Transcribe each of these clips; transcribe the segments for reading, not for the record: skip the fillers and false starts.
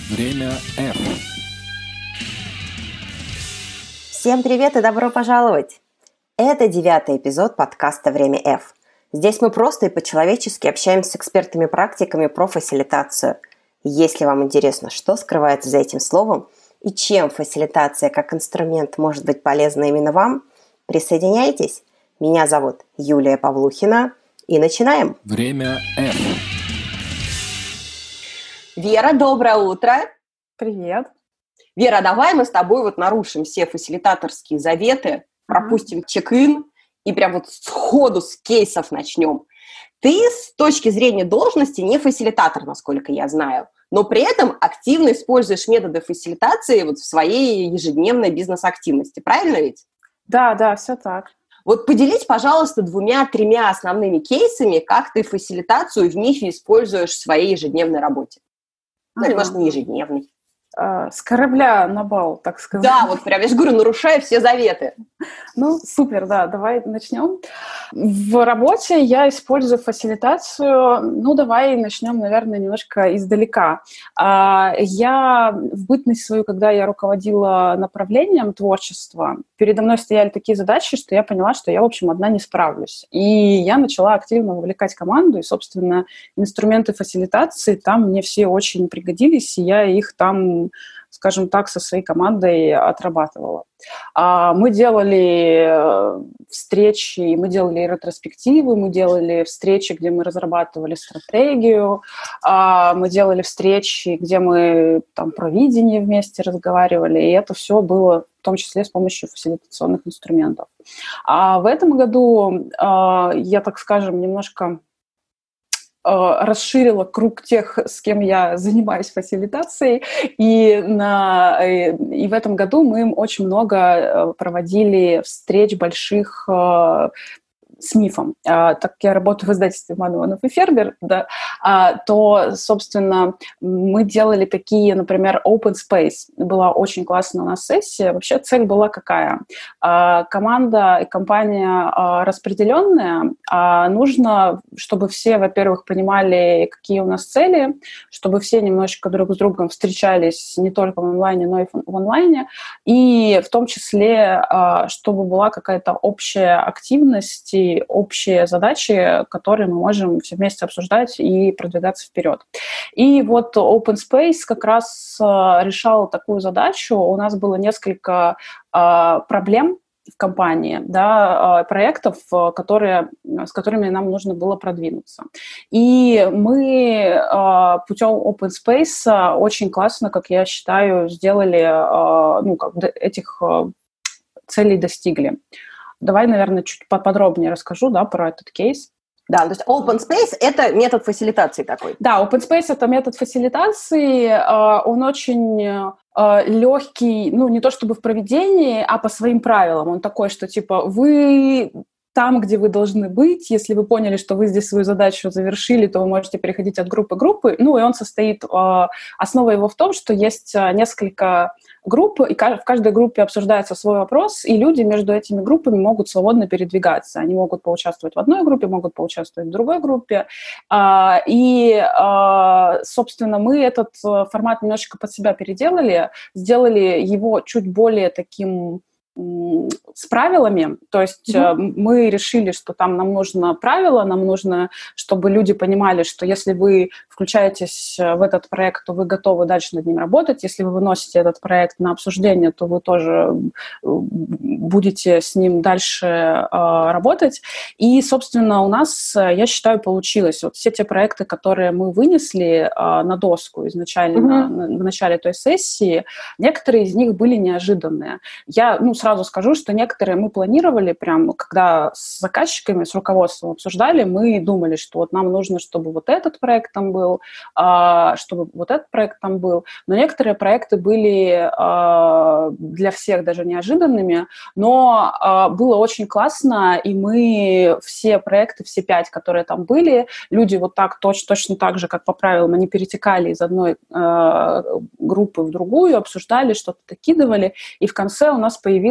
Время F. Всем привет и добро пожаловать! Это 9-й эпизод подкаста «Время F». Здесь мы просто и по-человечески общаемся с экспертами-практиками про фасилитацию. Если вам интересно, что скрывается за этим словом и чем фасилитация как инструмент может быть полезна именно вам, присоединяйтесь. Меня зовут Юлия Павлухина, и начинаем! Время F. Вера, доброе утро. Привет. Вера, давай мы с тобой нарушим все фасилитаторские заветы, пропустим чек-ин и прям сходу с кейсов начнем. Ты с точки зрения должности не фасилитатор, насколько я знаю, но при этом активно используешь методы фасилитации в своей ежедневной бизнес-активности. Правильно ведь? Да, все так. Поделись, пожалуйста, 2-3 основными кейсами, как ты фасилитацию в МИФе используешь в своей ежедневной работе. Или, может, не ежедневный. С корабля на бал, так сказать. Да, прям, я же говорю, нарушая все заветы. Супер, да, давай начнем. В работе я использую фасилитацию. Давай начнем, наверное, немножко издалека. Я в бытность свою, когда я руководила направлением творчества, передо мной стояли такие задачи, что я поняла, что я, в общем, одна не справлюсь. И я начала активно вовлекать команду, и, собственно, инструменты фасилитации там мне все очень пригодились, и я их там, скажем так, со своей командой отрабатывала. Мы делали встречи, мы делали ретроспективы, мы делали встречи, где мы разрабатывали стратегию, мы делали встречи, где мы там про видение вместе разговаривали, и это все было в том числе с помощью фасилитационных инструментов. В этом году я, так скажем, немножко расширила круг тех, с кем я занимаюсь фасилитацией, и в этом году мы очень много проводили встреч больших с МИФом. Так как я работаю в издательстве «Манованов и Фербер», да, то, собственно, мы делали такие, например, open space. Была очень классная у нас сессия. Вообще цель была какая? Команда и компания распределенная. Нужно, чтобы все, во-первых, понимали, какие у нас цели, чтобы все немножечко друг с другом встречались не только в онлайне, но и в онлайне, и в том числе, чтобы была какая-то общая активность и общие задачи, которые мы можем все вместе обсуждать и продвигаться вперед. И Open Space как раз решал такую задачу. У нас было несколько проблем в компании, да, проектов, с которыми нам нужно было продвинуться. И мы путем Open Space очень классно, как я считаю, сделали, этих целей достигли. Давай, наверное, чуть поподробнее расскажу, да, про этот кейс. Да, то есть Open Space – это метод фасилитации такой. Да, Open Space – это метод фасилитации, он очень легкий, не то чтобы в проведении, а по своим правилам. Он такой, что вы там, где вы должны быть, если вы поняли, что вы здесь свою задачу завершили, то вы можете переходить от группы к группе. И он состоит, основа его в том, что есть несколько групп, и в каждой группе обсуждается свой вопрос, и люди между этими группами могут свободно передвигаться. Они могут поучаствовать в одной группе, могут поучаствовать в другой группе. Собственно, мы этот формат немножечко под себя переделали, сделали его чуть более таким с правилами, то есть мы решили, что там нам нужно правило, нам нужно, чтобы люди понимали, что если вы включаетесь в этот проект, то вы готовы дальше над ним работать, если вы выносите этот проект на обсуждение, то вы тоже будете с ним дальше работать. И, собственно, у нас, я считаю, получилось. Все те проекты, которые мы вынесли на доску изначально, в начале той сессии, некоторые из них были неожиданные. Я, сразу скажу, что некоторые мы планировали прям, когда с заказчиками, с руководством обсуждали, мы думали, что нам нужно, чтобы этот проект там был, чтобы этот проект там был. Но некоторые проекты были для всех даже неожиданными, но было очень классно, и мы все проекты, все 5, которые там были, люди точно так же, как по правилам, они перетекали из одной группы в другую, обсуждали, что-то докидывали, и в конце у нас появилась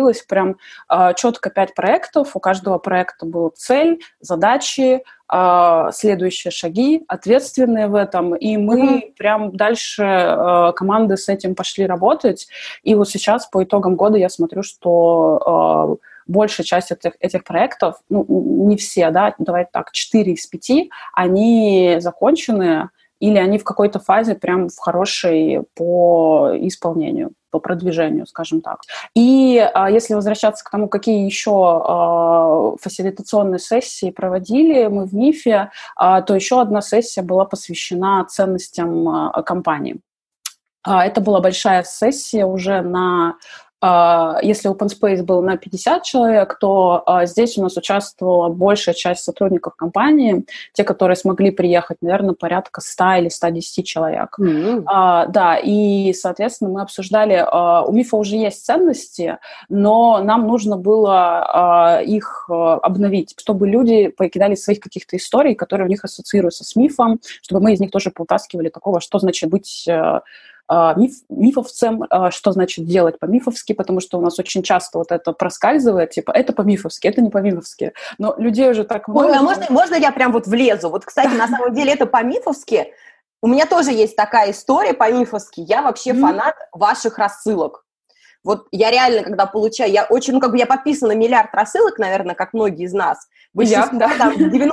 появилось прям четко 5 проектов, у каждого проекта была цель, задачи, следующие шаги, ответственные в этом, и мы прям дальше команды с этим пошли работать, и вот сейчас по итогам года я смотрю, что большая часть этих проектов, ну, не все, да, давайте так, 4 из 5, они закончены, или они в какой-то фазе прям в хорошей по исполнению, по продвижению, скажем так. И если возвращаться к тому, какие еще фасилитационные сессии проводили мы в МИФе, то еще одна сессия была посвящена ценностям компании. Это была большая сессия уже на... Если Open Space был на 50 человек, то здесь у нас участвовала большая часть сотрудников компании, те, которые смогли приехать, наверное, порядка 100 или 110 человек. Да, и, соответственно, мы обсуждали, у МИФа уже есть ценности, но нам нужно было их обновить, чтобы люди покидали своих каких-то историй, которые у них ассоциируются с МИФом, чтобы мы из них тоже поутаскивали такого, что значит быть... мифовцем, что значит делать по-мифовски, потому что у нас очень часто вот это проскальзывает, типа, это по-мифовски, это не по-мифовски. Но людей уже так много... Ой, а можно я прям вот влезу? Вот, кстати, на самом деле это по-мифовски. У меня тоже есть такая история по-мифовски. Я вообще фанат ваших рассылок. Вот я реально, когда получаю, я очень, я подписана на миллиард рассылок, наверное, как многие из нас. Большинство, там,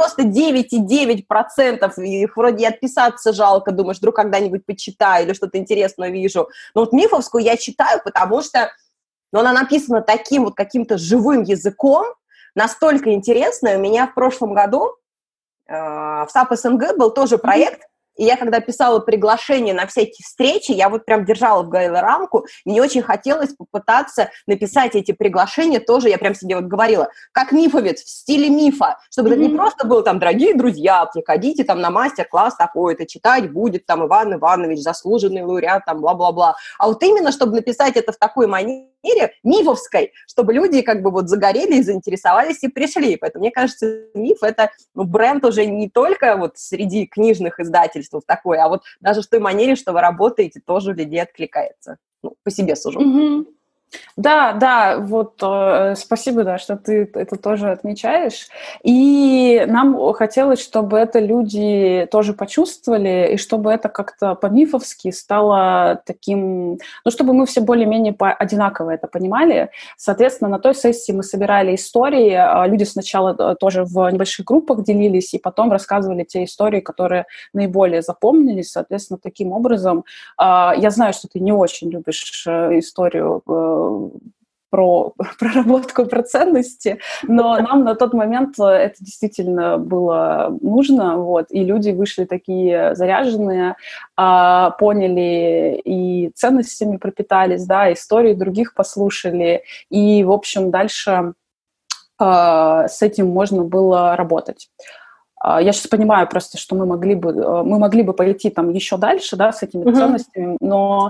99,9%, их вроде и отписаться жалко, думаешь, вдруг когда-нибудь почитаю или что-то интересное вижу. Но вот мифовскую я читаю, потому что она написана таким вот каким-то живым языком, настолько интересная. У меня в прошлом году в САП СНГ был тоже проект, и я, когда писала приглашение на всякие встречи, я вот прям держала в голове рамку, мне очень хотелось попытаться написать эти приглашения тоже, я прям себе вот говорила, как мифовец, в стиле мифа, чтобы это не просто было там, дорогие друзья, приходите там на мастер-класс такой-то, читать будет там Иван Иванович, заслуженный лауреат, там бла-бла-бла, а вот именно, чтобы написать это в такой манере, мифовской, чтобы люди как бы вот загорели и заинтересовались и пришли. Поэтому, мне кажется, миф – это бренд уже не только вот среди книжных издательств такой, а вот даже в той манере, что вы работаете, тоже у людей откликается. Ну, по себе сужу. Да, вот спасибо, да, что ты это тоже отмечаешь. И нам хотелось, чтобы это люди тоже почувствовали, и чтобы это как-то по-мифовски стало таким, ну, чтобы мы все более-менее одинаково это понимали. Соответственно, на той сессии мы собирали истории, люди сначала тоже в небольших группах делились, и потом рассказывали те истории, которые наиболее запомнились. Соответственно, таким образом, я знаю, что ты не очень любишь историю про проработку, про ценности, но нам на тот момент это действительно было нужно, вот, и люди вышли такие заряженные, поняли и ценностями пропитались, да, истории других послушали, и, в общем, дальше с этим можно было работать. Я сейчас понимаю просто, что мы могли бы пойти там еще дальше, да, с этими ценностями, но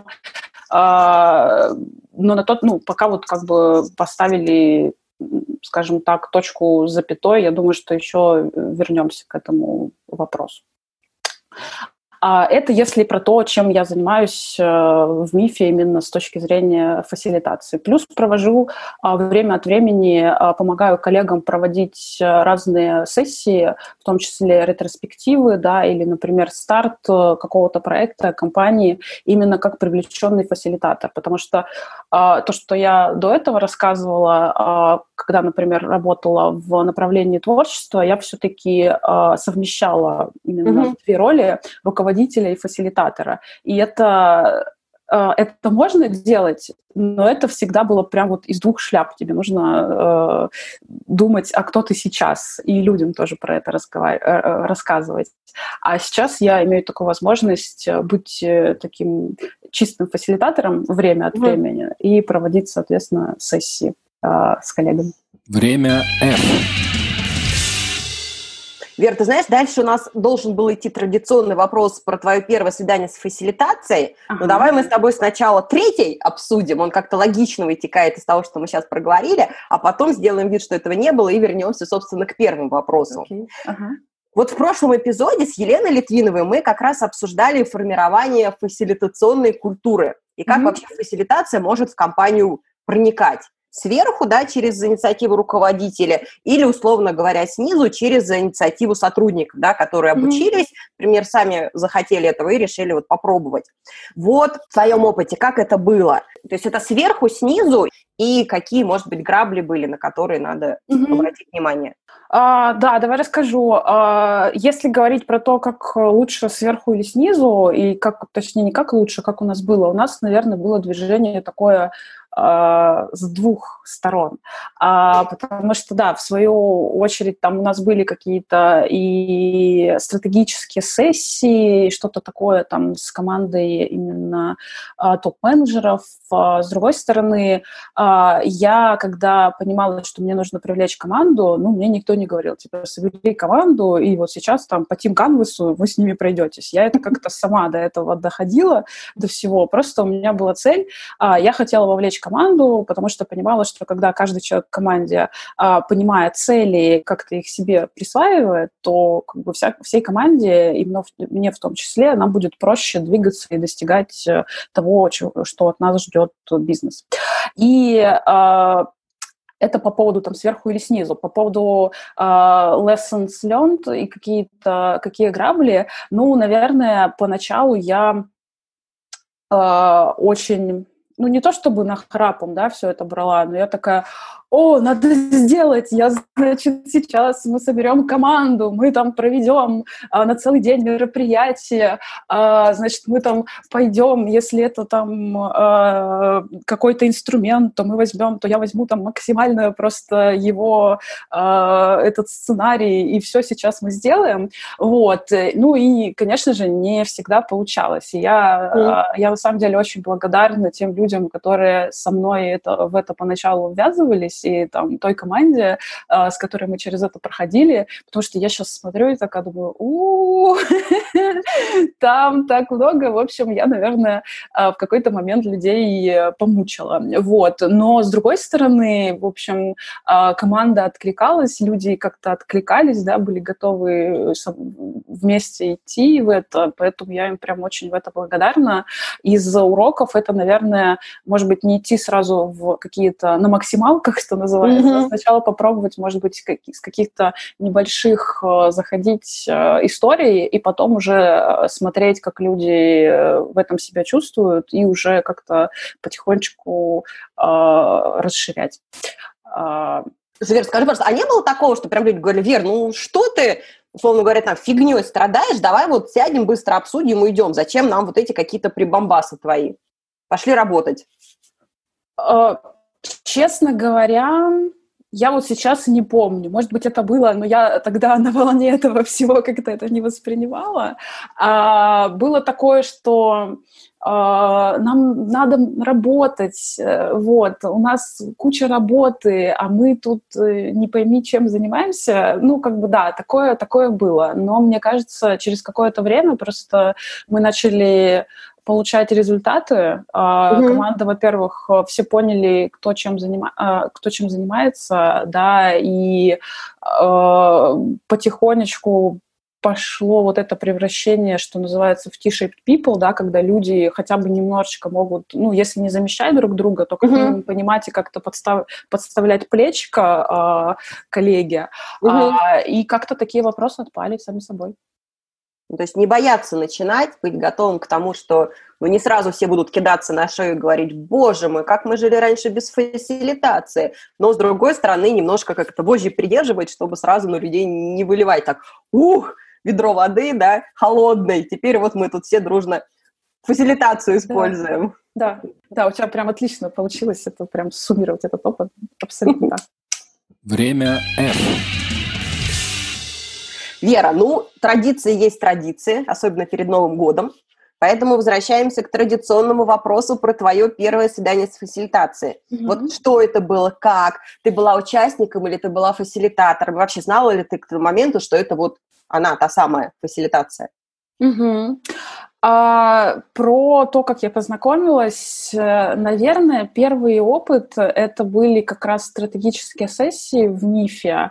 на тот, пока вот как бы поставили, скажем так, точку с запятой, я думаю, что еще вернемся к этому вопросу. Это если про то, чем я занимаюсь в МИФе именно с точки зрения фасилитации. Плюс провожу время от времени, помогаю коллегам проводить разные сессии, в том числе ретроспективы, да, или, например, старт какого-то проекта, компании, именно как привлеченный фасилитатор. Потому что то, что я до этого рассказывала, когда, например, работала в направлении творчества, я все-таки совмещала именно две роли — руководителя и фасилитатора. И это можно делать, но это всегда было прям вот из двух шляп. Тебе нужно думать, а кто ты сейчас, и людям тоже про это рассказывать. А сейчас я имею такую возможность быть таким чистым фасилитатором время от времени и проводить, соответственно, сессии с коллегами. Время F. Вер, ты знаешь, дальше у нас должен был идти традиционный вопрос про твое первое свидание с фасилитацией. Но давай мы с тобой сначала третий обсудим, он как-то логично вытекает из того, что мы сейчас проговорили, а потом сделаем вид, что этого не было, и вернемся, собственно, к первому вопросу. Вот в прошлом эпизоде с Еленой Литвиновой мы как раз обсуждали формирование фасилитационной культуры и как вообще фасилитация может в компанию проникать. сверху, да, через инициативу руководителя, или, условно говоря, снизу через инициативу сотрудников, да, которые обучились, например, сами захотели этого и решили вот попробовать. Вот в твоем опыте как это было? То есть это сверху, снизу, и какие, может быть, грабли были, на которые надо обратить внимание? Да, давай расскажу. Если говорить про то, как лучше сверху или снизу, и как, точнее, не как лучше, как у нас было. У нас, наверное, было движение такое с двух сторон. Потому что, да, в свою очередь, там у нас были какие-то и стратегические сессии, что-то такое там с командой именно топ-менеджеров. С другой стороны, я, когда понимала, что мне нужно привлечь команду, мне никто не говорил, типа, собери команду, и вот сейчас там по Team Canvas вы с ними пройдетесь. Я это как-то сама до этого доходила, до всего. Просто у меня была цель, я хотела вовлечь команду, потому что понимала, что когда каждый человек в команде понимает цели, как-то их себе присваивает, то как бы всей команде, и мне в том числе, нам будет проще двигаться и достигать того, что от нас ждет бизнес. И это по поводу там сверху или снизу. По поводу lessons learned и какие грабли, наверное, поначалу я очень... не то чтобы нахрапом, да, все это брала, но я такая, надо сделать, значит, сейчас мы соберем команду, мы там проведем на целый день мероприятие, значит, мы там пойдем, если это там какой-то инструмент, то я возьму там максимально просто его, этот сценарий, и все сейчас мы сделаем, вот, и, конечно же, не всегда получалось, и я на самом деле очень благодарна тем людям, которые со мной в это поначалу ввязывались, и там той команде, с которой мы через это проходили, потому что я сейчас смотрю и такая думаю, там так много, в общем, я, наверное, в какой-то момент людей помучила, вот, но с другой стороны, в общем, команда откликалась, люди как-то откликались, да, были готовы вместе идти в это, поэтому я им прям очень в это благодарна. Из уроков это, наверное, может быть, не идти сразу в какие-то на максималках, что называется, а сначала попробовать, может быть, с каких-то небольших заходить историй, и потом уже смотреть, как люди в этом себя чувствуют, и уже как-то потихонечку расширять. Вер, скажи, пожалуйста, а не было такого, что прям люди говорили, Вер, что ты, условно говоря, там, фигней страдаешь, давай вот сядем, быстро обсудим, уйдем, зачем нам вот эти какие-то прибамбасы твои? Пошли работать. Честно говоря, я вот сейчас не помню. Может быть, это было, но я тогда на волне этого всего как-то это не воспринимала. Было такое, что нам надо работать, вот, у нас куча работы, а мы тут не пойми, чем занимаемся. Да, такое было. Но мне кажется, через какое-то время просто мы начали получать результаты. Команда, во-первых, все поняли, кто чем занимается, да, и потихонечку пошло вот это превращение, что называется, в T-shaped people, да, когда люди хотя бы немножечко могут, если не замещать друг друга, то как минимум понимать и как-то подставлять плечико коллеге. И как-то такие вопросы отпали сами собой. То есть не бояться начинать, быть готовым к тому, что не сразу все будут кидаться на шею и говорить, боже мой, как мы жили раньше без фасилитации. Но, с другой стороны, немножко как-то вожжи придерживать, чтобы сразу на людей не выливать так, ведро воды, да, холодной, теперь вот мы тут все дружно фасилитацию используем. Да, у тебя прям отлично получилось это прям суммировать этот опыт. Абсолютно так. Время F. Вера, традиции есть традиции, особенно перед Новым годом, поэтому возвращаемся к традиционному вопросу про твое первое свидание с фасилитацией. Вот что это было, как? Ты была участником или ты была фасилитатором? Вообще знала ли ты к тому моменту, что это вот она, та самая фасилитация? Угу. Про то, как я познакомилась, наверное, первый опыт – это были как раз стратегические сессии в МИФе,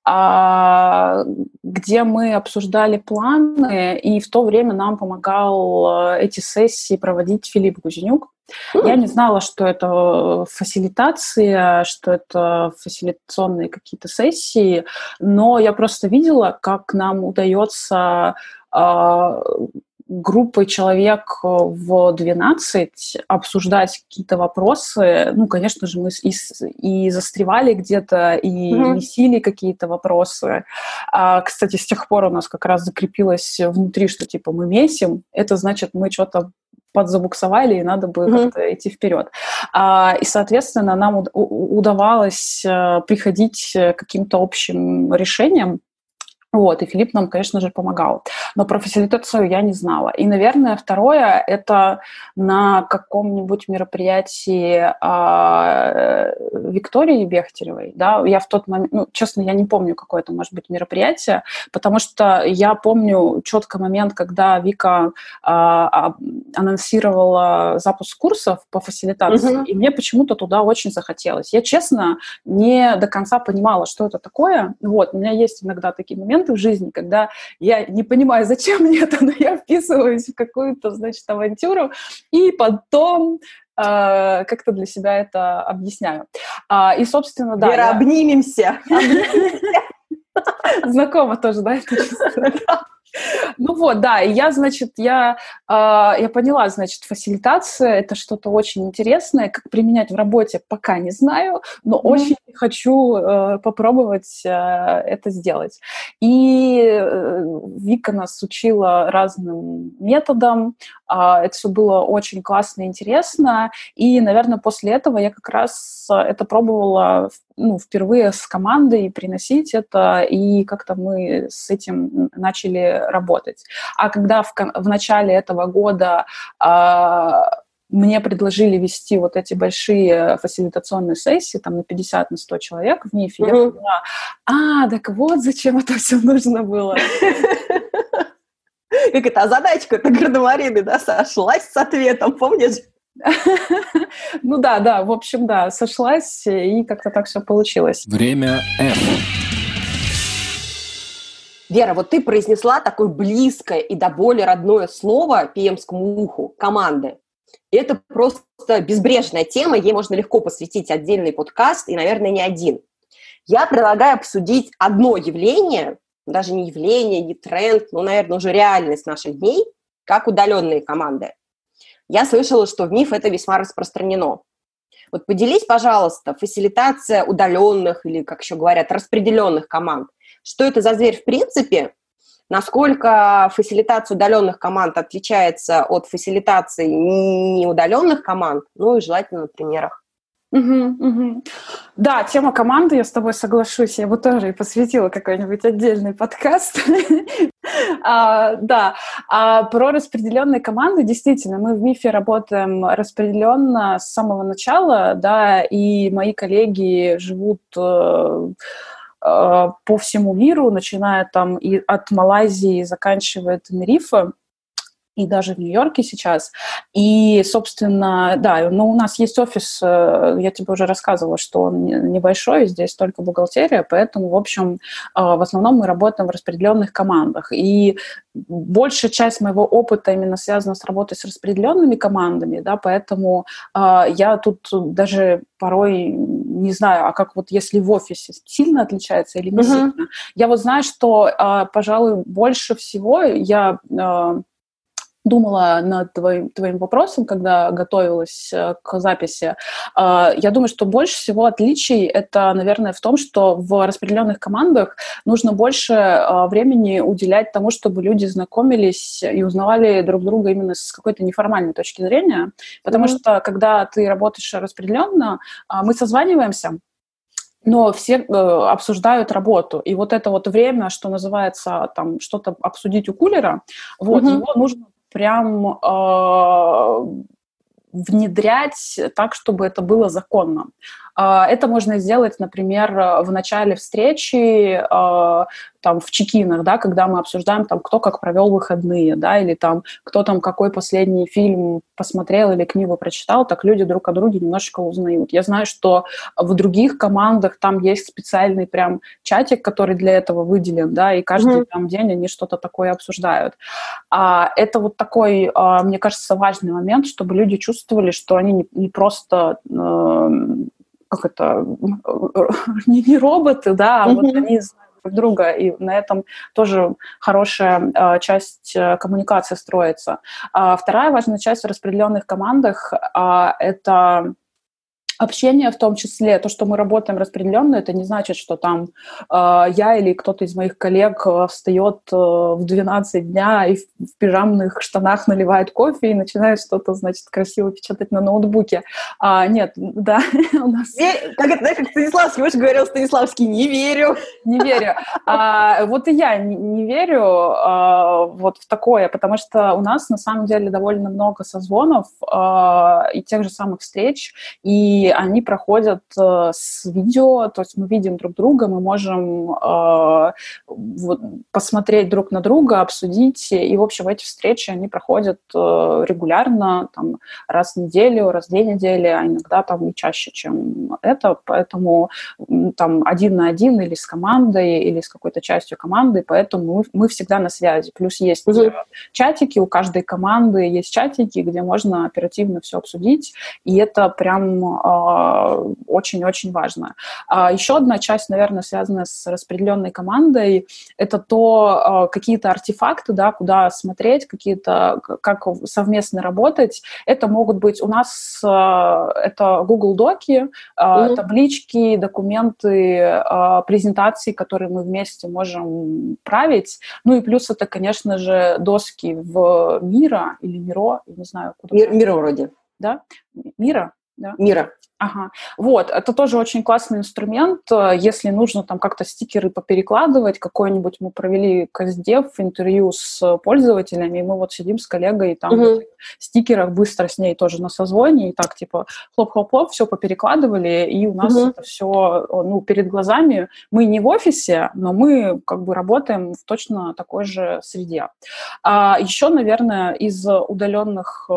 где мы обсуждали планы, и в то время нам помогал эти сессии проводить Филипп Гузенюк. Я не знала, что это фасилитация, что это фасилитационные какие-то сессии, но я просто видела, как нам удается группой человек в 12 обсуждать какие-то вопросы. Ну, конечно же, мы и застревали где-то, и месили какие-то вопросы. Кстати, с тех пор у нас как раз закрепилось внутри, что типа мы месим, это значит, мы что-то подзабуксовали, и надо бы как-то идти вперед. И, соответственно, нам удавалось приходить к каким-то общим решениям. Вот, и Филипп нам, конечно же, помогал. Но про фасилитацию я не знала. И, наверное, второе – это на каком-нибудь мероприятии Виктории Бехтеревой. Да? Я в тот момент, честно, я не помню, какое это может быть мероприятие, потому что я помню четко момент, когда Вика анонсировала запуск курсов по фасилитации, и мне почему-то туда очень захотелось. Я, честно, не до конца понимала, что это такое. Вот, у меня есть иногда такие моменты в жизни, когда я не понимаю, зачем мне это, но я вписываюсь в какую-то, значит, авантюру, и потом как-то для себя это объясняю. И, собственно, да. Вера, обнимемся. Знакомо тоже, да, это чувство? Ну вот, да, и я, значит, я поняла, значит, фасилитация – это что-то очень интересное. Как применять в работе, пока не знаю, но очень хочу попробовать это сделать. И Вика нас учила разным методам. Это все было очень классно и интересно. И, наверное, после этого я как раз это пробовала впервые с командой приносить это, и как-то мы с этим начали работать. А когда в начале этого года мне предложили вести вот эти большие фасилитационные сессии, там на 50, на 100 человек в МИФе, я поняла, так вот зачем это все нужно было. Как это, задачка-то гардемарины, да, сошлась с ответом, помнишь? Ну да, в общем, да, сошлась, и как-то так все получилось. Время F. Вера, вот ты произнесла такое близкое и до боли родное слово PM-скому уху – команды. И это просто безбрежная тема, ей можно легко посвятить отдельный подкаст, и, наверное, не один. Я предлагаю обсудить одно явление, даже не явление, не тренд, но, наверное, уже реальность наших дней, как удаленные команды. Я слышала, что в МИФ это весьма распространено. Вот поделись, пожалуйста, фасилитация удаленных или, как еще говорят, распределенных команд. Что это за зверь в принципе? Насколько фасилитация удаленных команд отличается от фасилитации неудаленных команд? Ну и желательно на примерах. Да, тема команды, я с тобой соглашусь, я бы тоже и посвятила какой-нибудь отдельный подкаст. Да, про распределенные команды, действительно, мы в МИФе работаем распределенно с самого начала, да, и мои коллеги живут по всему миру, начиная там и от Малайзии, заканчивая Тенерифе, и даже в Нью-Йорке сейчас. И, собственно, да, но у нас есть офис, я тебе уже рассказывала, что он небольшой, здесь только бухгалтерия, поэтому, в общем, в основном мы работаем в распределенных командах. И большая часть моего опыта именно связана с работой с распределенными командами, да, поэтому я тут даже порой не знаю, а как вот если в офисе сильно отличается или не сильно. Я вот знаю, что, пожалуй, больше всего я думала над твоим вопросом, когда готовилась к записи. Я думаю, что больше всего отличий это, наверное, в том, что в распределенных командах нужно больше времени уделять тому, чтобы люди знакомились и узнавали друг друга именно с какой-то неформальной точки зрения. Потому что, когда ты работаешь распределенно, мы созваниваемся, но все обсуждают работу. И вот это вот время, что называется, там, что-то обсудить у кулера, вот, его нужно прям внедрять так, чтобы это было законно. Это можно сделать, например, в начале встречи, там, в чекинах, да, когда мы обсуждаем, там, кто как провел выходные, да, или там, кто там какой последний фильм посмотрел или книгу прочитал, так люди друг о друге немножечко узнают. Я знаю, что в других командах там есть специальный прям чатик, который для этого выделен, да, и каждый там день они что-то такое обсуждают. Это вот такой, мне кажется, важный момент, чтобы люди чувствовали, что они не просто... не роботы, да, а вот они знают друг друга, и на этом тоже хорошая часть коммуникации строится. Вторая важная часть в распределенных командах это общение в том числе. То, что мы работаем распределенно, это не значит, что там я или кто-то из моих коллег встает в 12 дня и в пижамных штанах наливает кофе и начинает что-то, значит, красиво печатать на ноутбуке. Нет, да, у нас... Как Станиславский, вы же говорил, Станиславский, не верю. Не верю. Вот и я не верю вот в такое, потому что у нас на самом деле довольно много созвонов и тех же самых встреч, и они проходят с видео, то есть мы видим друг друга, мы можем посмотреть друг на друга, обсудить, и, в общем, эти встречи, они проходят регулярно, там, раз в неделю, раз в 2 недели, а иногда там и чаще, чем это, поэтому там 1 на 1 или с командой, или с какой-то частью команды, поэтому мы всегда на связи. Плюс есть чатики, у каждой команды есть чатики, где можно оперативно все обсудить, и это прям очень-очень важно. Еще одна часть, наверное, связанная с распределенной командой, это то, какие-то артефакты, да, куда смотреть, как совместно работать. Это могут быть у нас это Google Доки, таблички, документы, презентации, которые мы вместе можем править. Ну и плюс это, конечно же, доски в Мира или Миро, я не знаю, куда. Миро вроде. Да? Мира? Да. Мира. Ага. Вот, это тоже очень классный инструмент, если нужно там как-то стикеры поперекладывать, какой-нибудь мы провели КСДЕВ, интервью с пользователями, и мы вот сидим с коллегой, и там в этих стикерах быстро с ней тоже на созвоне, и так типа хлоп-хлоп-хлоп, все поперекладывали, и у нас это все, перед глазами. Мы не в офисе, но мы как бы работаем в точно такой же среде. Еще, наверное, из удаленных...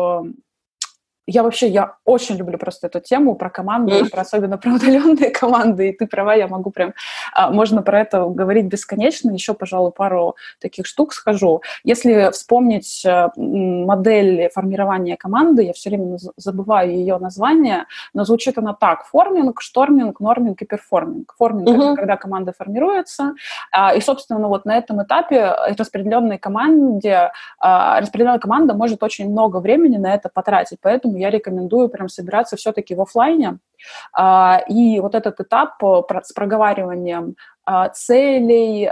Я очень люблю просто эту тему про команды, особенно про удаленные команды, и ты права, я могу можно про это говорить бесконечно, еще, пожалуй, пару таких штук скажу. Если вспомнить модель формирования команды, я все время забываю ее название, но звучит она так: форминг, шторминг, норминг и перформинг. Форминг — это когда команда формируется, и, собственно, вот на этом этапе распределенная команда может очень много времени на это потратить, поэтому я рекомендую прям собираться все-таки в офлайне. И вот этот этап с проговариванием целей,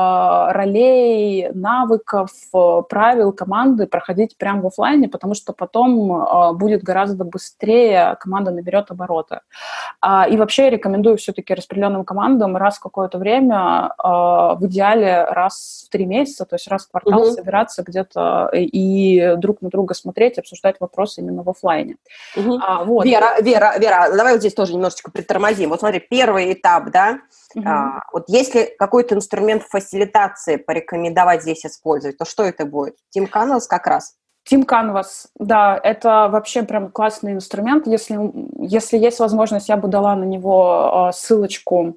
ролей, навыков, правил команды проходить прямо в офлайне, потому что потом будет гораздо быстрее, команда наберет обороты. И вообще я рекомендую все-таки распределенным командам раз в какое-то время, в идеале раз в 3 месяца, то есть раз в квартал собираться где-то и друг на друга смотреть, обсуждать вопросы именно в офлайне. Вот. Вера, давай вот здесь тоже немножечко притормозим. Вот смотри, первый этап, да, вот если какой-то инструмент фасилитации порекомендовать здесь использовать, то что это будет? Team Canvas как раз? Team Canvas, да, это вообще прям классный инструмент. Если есть возможность, я бы дала на него ссылочку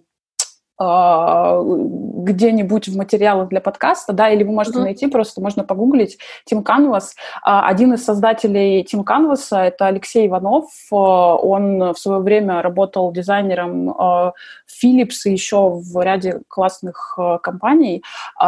где-нибудь в материалах для подкаста, да, или вы можете найти, просто можно погуглить Team Canvas. Один из создателей Team Canvas — это Алексей Иванов. Он в свое время работал дизайнером Philips и еще в ряде классных компаний.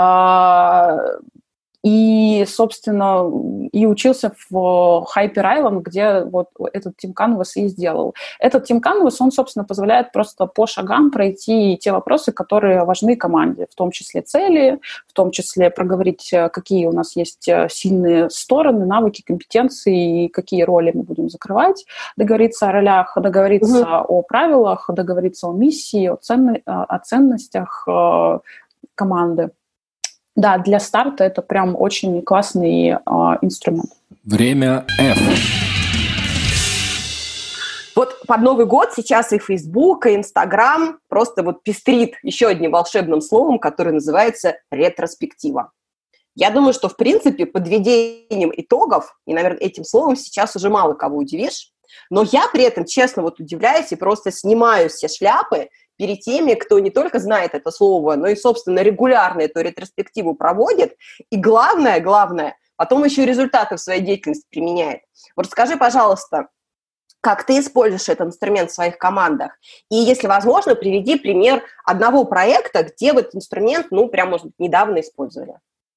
И, собственно, и учился в Hyper Island, где вот этот Team Canvas и сделал. Этот Team Canvas, он, собственно, позволяет просто по шагам пройти те вопросы, которые важны команде, в том числе цели, в том числе проговорить, какие у нас есть сильные стороны, навыки, компетенции, и какие роли мы будем закрывать, договориться о ролях, договориться о правилах, договориться о миссии, о ценностях команды. Да, для старта это прям очень классный инструмент. Время F. Вот под Новый год сейчас и Facebook, и Instagram просто вот пестрит еще одним волшебным словом, которое называется ретроспектива. Я думаю, что, в принципе, подведением итогов, и, наверное, этим словом сейчас уже мало кого удивишь, но я при этом, честно, вот удивляюсь и просто снимаю все шляпы перед теми, кто не только знает это слово, но и, собственно, регулярно эту ретроспективу проводит, и главное, потом еще и результаты в своей деятельности применяет. Вот расскажи, пожалуйста, как ты используешь этот инструмент в своих командах, и, если возможно, приведи пример одного проекта, где вы этот инструмент, прям, может быть, недавно использовали.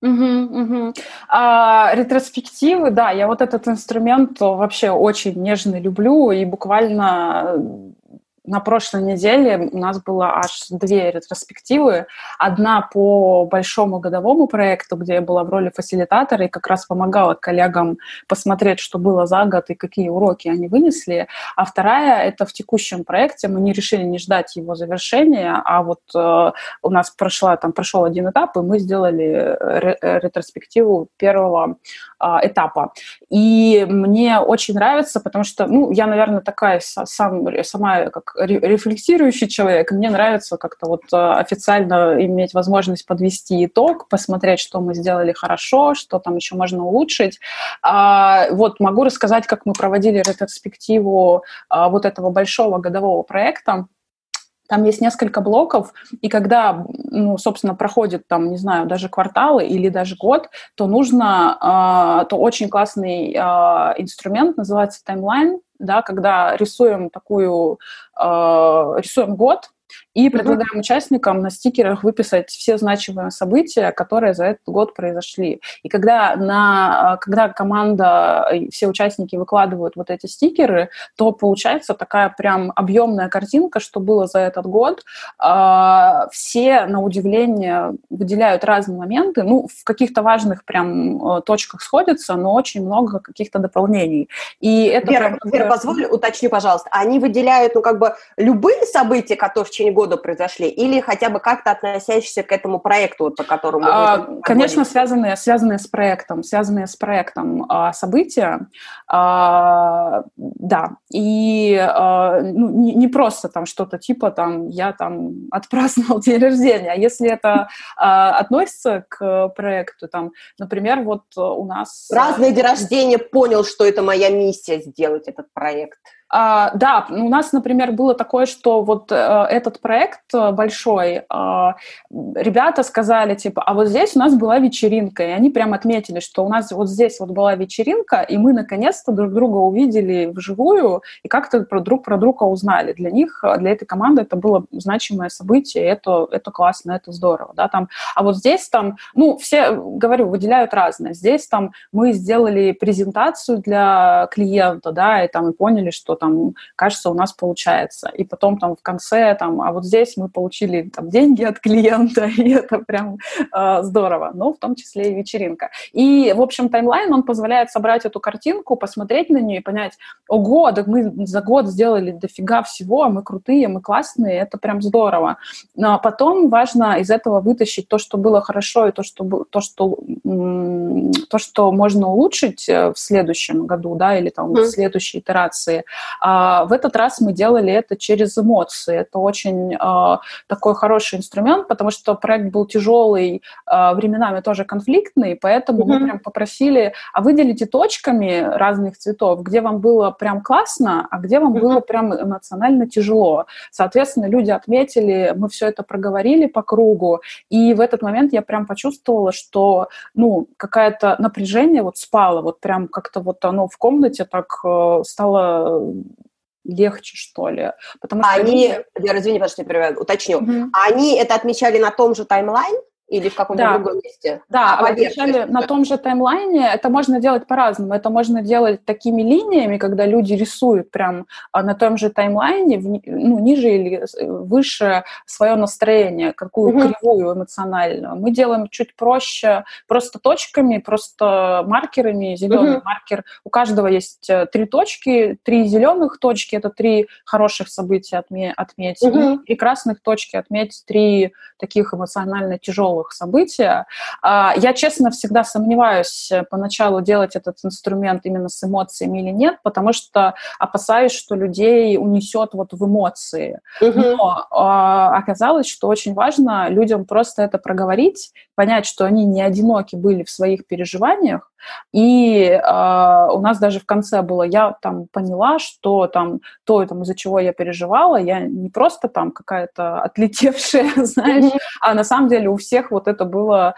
Ретроспективы, да, я вот этот инструмент вообще очень нежно люблю, и буквально на прошлой неделе у нас было аж 2 ретроспективы. Одна по большому годовому проекту, где я была в роли фасилитатора и как раз помогала коллегам посмотреть, что было за год и какие уроки они вынесли. А вторая — это в текущем проекте. Мы не решили не ждать его завершения, а вот у нас прошел один этап, и мы сделали ретроспективу первого этапа. И мне очень нравится, потому что, я, наверное, такая сама как рефлексирующий человек, мне нравится как-то вот официально иметь возможность подвести итог, посмотреть, что мы сделали хорошо, что там еще можно улучшить. Вот могу рассказать, как мы проводили ретроспективу вот этого большого годового проекта. Там есть несколько блоков, и когда, собственно, проходит там, не знаю, даже кварталы или даже год, то очень классный инструмент, называется таймлайн, да, когда рисуем год и предлагаем участникам на стикерах выписать все значимые события, которые за этот год произошли. И когда команда, все участники выкладывают вот эти стикеры, то получается такая прям объемная картинка, что было за этот год. Все, на удивление, выделяют разные моменты. В каких-то важных прям точках сходятся, но очень много каких-то дополнений. И это Вера, позволь, уточню, пожалуйста. Они выделяют, любые события, которые в течение года произошли, или хотя бы как-то относящиеся к этому проекту, по которому... Конечно, связанные с проектом события, да, и не просто там что-то типа я отпраздновал день рождения, а если это относится к проекту, например, вот у нас... Праздный день рождения, понял, что это моя миссия сделать этот проект. Да, у нас, например, было такое, что вот этот проект большой, ребята сказали, а вот здесь у нас была вечеринка, и они прям отметили, что у нас вот здесь вот была вечеринка, и мы наконец-то друг друга увидели вживую и как-то друг про друга узнали. Для них, для этой команды это было значимое событие, это классно, это здорово, да, А вот здесь все, говорю, выделяют разное. Здесь мы сделали презентацию для клиента, да, и поняли, что кажется, у нас получается. И потом в конце, а вот здесь мы получили деньги от клиента, и это прям здорово. В том числе и вечеринка. И, в общем, таймлайн, он позволяет собрать эту картинку, посмотреть на нее и понять, ого, да мы за год сделали дофига всего, мы крутые, мы классные, это прям здорово. Но потом важно из этого вытащить то, что было хорошо, и то, что можно улучшить в следующем году, да, или в следующей итерации. В этот раз мы делали это через эмоции. Это очень такой хороший инструмент, потому что проект был тяжелый, временами тоже конфликтный, поэтому мы прям попросили, выделите точками разных цветов, где вам было прям классно, а где вам было прям эмоционально тяжело. Соответственно, люди отметили, мы все это проговорили по кругу, и в этот момент я прям почувствовала, что, какое-то напряжение спало, прям как-то оно в комнате так стало легче, что ли. Потому что Вера, извини, пожалуйста, я уточню. Они это отмечали на том же таймлайн? Или в каком-то другом месте? Да, отмечали на том же таймлайне. Это можно делать по-разному. Это можно делать такими линиями, когда люди рисуют прям на том же таймлайне, ниже или выше свое настроение, какую кривую эмоциональную. Мы делаем чуть проще, просто точками, просто маркерами. Зеленый маркер. У каждого есть 3 точки, 3 зеленых точки, это 3 хороших события отметить, и 3 красных точки отметить, 3 таких эмоционально тяжелых тяжелых события. Я, честно, всегда сомневаюсь поначалу, делать этот инструмент именно с эмоциями или нет, потому что опасаюсь, что людей унесет вот в эмоции. Но оказалось, что очень важно людям просто это проговорить, понять, что они не одиноки были в своих переживаниях. И у нас даже в конце было, я там поняла, что там то, из-за чего я переживала, я не просто там какая-то отлетевшая, знаешь, а на самом деле у всех вот это было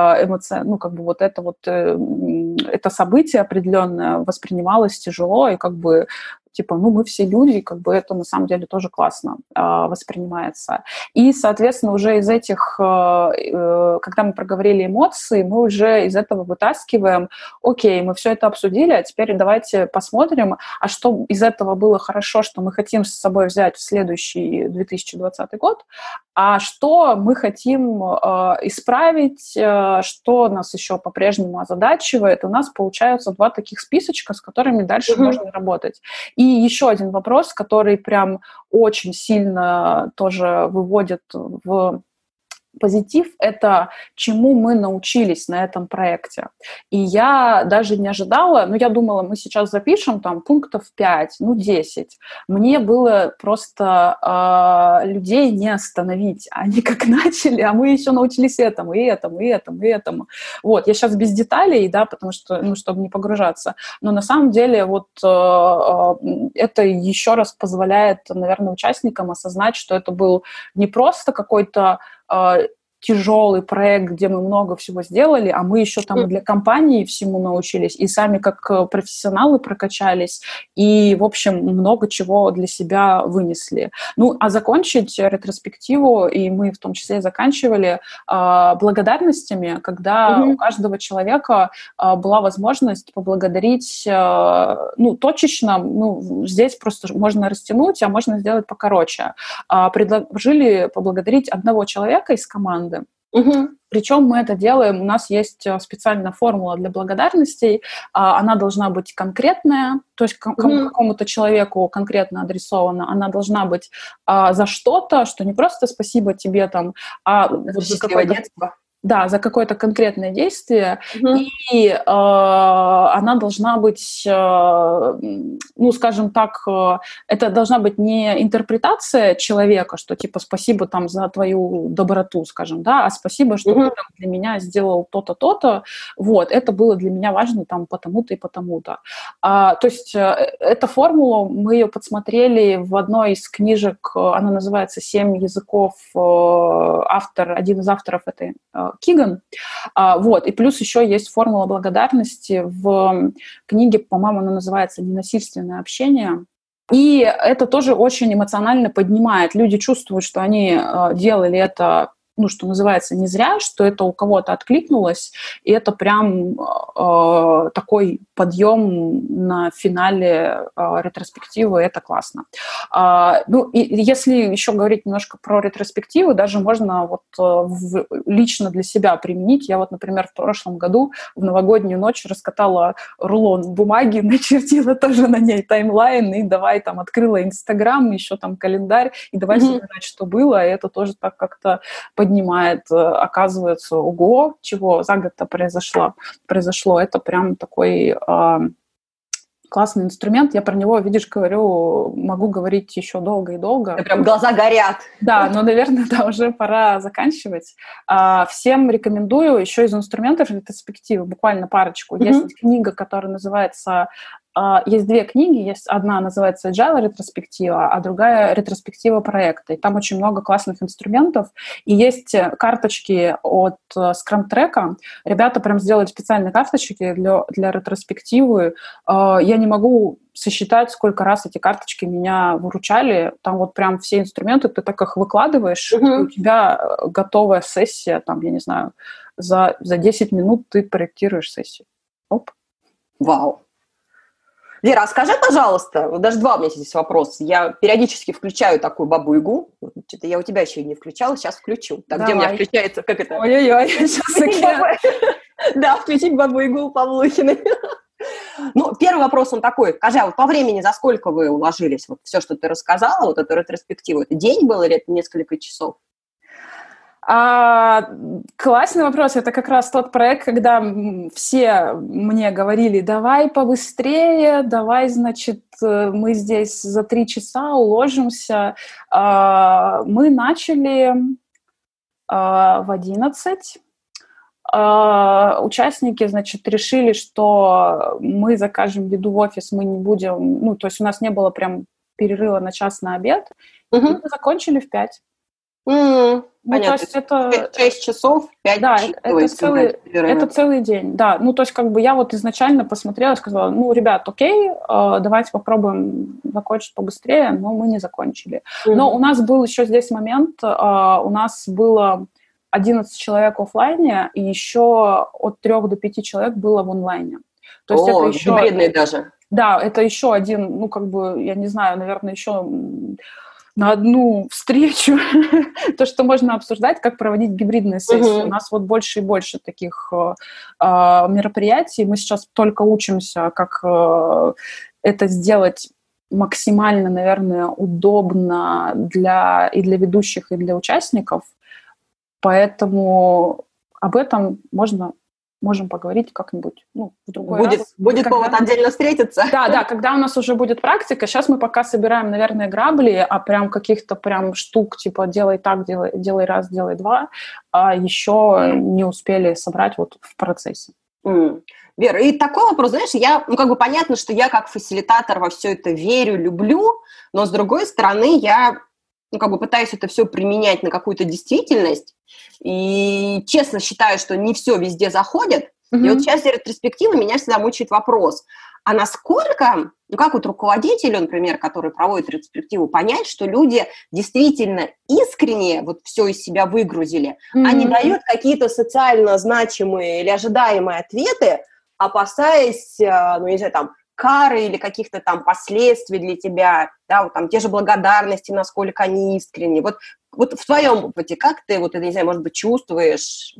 это событие определенное воспринималось тяжело, и как бы типа, мы все люди, и как бы это на самом деле тоже классно воспринимается. И, соответственно, уже из этих, когда мы проговорили эмоции, мы уже из этого вытаскиваем, окей, мы все это обсудили, а теперь давайте посмотрим, а что из этого было хорошо, что мы хотим с собой взять в следующий 2020 год, а что мы хотим исправить, что нас еще по-прежнему озадачивает. У нас получаются 2 таких списочка, с которыми дальше можно работать. И еще один вопрос, который прям очень сильно тоже выводит в позитив, это чему мы научились на этом проекте. И я даже не ожидала, я думала, мы сейчас запишем там пунктов 5, 10. Мне было просто людей не остановить. Они как начали, а мы еще научились этому, и этому, и этому, и этому. Вот, я сейчас без деталей, да, потому что, чтобы не погружаться. Но на самом деле вот это еще раз позволяет, наверное, участникам осознать, что это был не просто какой-то тяжелый проект, где мы много всего сделали, а мы еще там и для компании всему научились, и сами как профессионалы прокачались, и, в общем, много чего для себя вынесли. А закончить ретроспективу, и мы в том числе заканчивали благодарностями, когда у каждого человека была возможность поблагодарить, точечно, здесь просто можно растянуть, а можно сделать покороче. Предложили поблагодарить одного человека из команды. Причем мы это делаем, у нас есть специальная формула для благодарностей, она должна быть конкретная, то есть какому-то человеку конкретно адресована, она должна быть за что-то, что не просто спасибо тебе там, а вот за какое-то детство. Да, за какое-то конкретное действие, и она должна быть, скажем так, это должна быть не интерпретация человека, что типа спасибо там за твою доброту, скажем, да, а спасибо, что ты там для меня сделал то-то, то-то, вот, это было для меня важно там потому-то и потому-то. То есть эту формулу, мы ее подсмотрели в одной из книжек, она называется «7 языков», один из авторов этой Киган. И плюс еще есть формула благодарности в книге, по-моему, она называется «Ненасильственное общение». И это тоже очень эмоционально поднимает. Люди чувствуют, что они делали это, что называется, не зря, что это у кого-то откликнулось, и это прям такой подъем на финале ретроспективы, это классно. И если еще говорить немножко про ретроспективы, даже можно лично для себя применить. Я например, в прошлом году в новогоднюю ночь раскатала рулон бумаги, начертила тоже на ней таймлайн, и давай там открыла Инстаграм, еще там календарь, и давай вспоминать, что было, и это тоже так как-то поднимает, оказывается, ого, чего за год-то произошло. Это прям такой классный инструмент. Я про него, видишь, говорю, могу говорить еще долго и долго. Прям глаза горят. Да, но, наверное, уже пора заканчивать. Всем рекомендую еще из инструментов ретроспективы, буквально парочку. Есть книга, которая называется... Есть 2 книги, одна называется Agile ретроспектива, а другая ретроспектива проекта. И там очень много классных инструментов. И есть карточки от Scrum Track. Ребята прям сделали специальные карточки для ретроспективы. Я не могу сосчитать, сколько раз эти карточки меня выручали. Там прям все инструменты, ты так их выкладываешь, и у тебя готовая сессия, там, я не знаю, за 10 минут ты проектируешь сессию. Оп. Вау. Вера, а скажи, пожалуйста, даже 2 у меня здесь вопроса. Я периодически включаю такую Бабу-Ягу. Что-то я у тебя еще и не включала, сейчас включу. Так, где у меня включается, как это? Ой-ой-ой, сейчас Да, включить Бабу-Ягу Павлухиной. Первый вопрос, он такой. Скажи, а по времени за сколько вы уложились? Все, что ты рассказала, эту ретроспективу, это день был или это несколько часов? Классный вопрос. Это как раз тот проект, когда все мне говорили, давай побыстрее, давай, значит, мы здесь за 3 часа уложимся. Мы начали в 11. Участники, значит, решили, что мы закажем еду в офис, мы не будем... Ну, то есть у нас не было прям перерыва на час на обед. И мы закончили в 5. Ну, то есть это 6 часов, 5 да, часов. Это целый день, да. Ну, то есть как бы я вот изначально посмотрела и сказала, ну, ребят, окей, давайте попробуем закончить побыстрее, но мы не закончили. Но у нас был еще здесь момент, у нас было 11 человек в офлайне, и еще от 3 до 5 человек было в онлайне. То есть это еще... гибридные даже. Да, это еще один, ну, как бы, я не знаю, наверное, еще... на одну встречу, то, что можно обсуждать, как проводить гибридные сессии. У нас вот больше и больше таких мероприятий. Мы сейчас только учимся, как это сделать максимально, наверное, удобно и для ведущих, и для участников. Поэтому об этом можем поговорить как-нибудь, в другой раз. Будет повод отдельно встретиться. Да, когда у нас уже будет практика. Сейчас мы пока собираем, наверное, грабли, а прям каких-то прям штук, типа делай так, делай раз, делай два, а еще не успели собрать вот в процессе. Вера, и такой вопрос, знаешь, понятно, что я как фасилитатор во все это верю, люблю, но с другой стороны я пытаюсь это все применять на какую-то действительность, и честно считаю, что не все везде заходит. И вот сейчас ретроспективы меня всегда мучает вопрос, а насколько, как вот руководителю, например, который проводит ретроспективу, понять, что люди действительно искренне вот все из себя выгрузили, а не дают какие-то социально значимые или ожидаемые ответы, опасаясь, кары или каких-то там последствий для тебя, да, вот там те же благодарности, насколько они искренни. Вот в твоем опыте, как ты, вот это, не знаю, может быть, чувствуешь?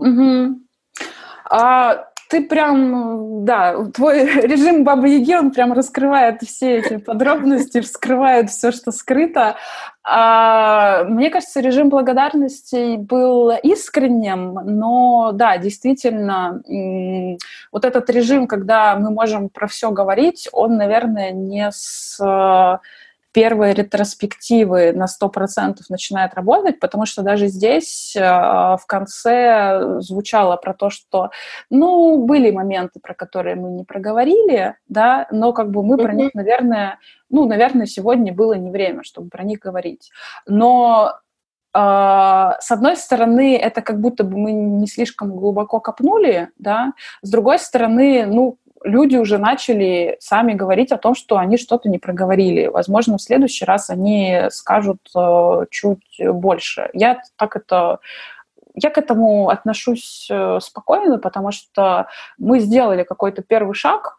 Ты прям, да, твой режим Бабы-Яги, он прям раскрывает все эти подробности, вскрывает все, что скрыто. Мне кажется, режим благодарности был искренним, но, да, действительно, вот этот режим, когда мы можем про все говорить, он, наверное, не с первой ретроспективы на 100% начинает работать, потому что даже здесь в конце звучало про то, что, были моменты, про которые мы не проговорили, да, но мы про них, наверное, сегодня было не время, чтобы про них говорить. Но с одной стороны, это как будто бы мы не слишком глубоко копнули, да, с другой стороны, люди уже начали сами говорить о том, что они что-то не проговорили. Возможно, в следующий раз они скажут чуть больше. Я к этому отношусь спокойно, потому что мы сделали какой-то первый шаг,